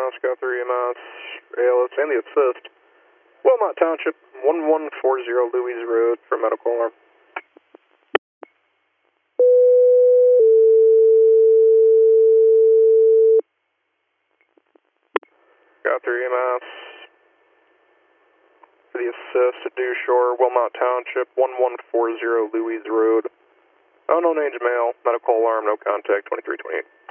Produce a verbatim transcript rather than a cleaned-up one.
S, got three E M S, A L S, and the assist. Wilmot Township, one one four zero Louise Road for medical alarm. Got three E M S. For the assist at Dew Shore, Wilmot Township, one one four zero Louise Road. Unknown age male, medical alarm, no contact, twenty-three twenty-eight.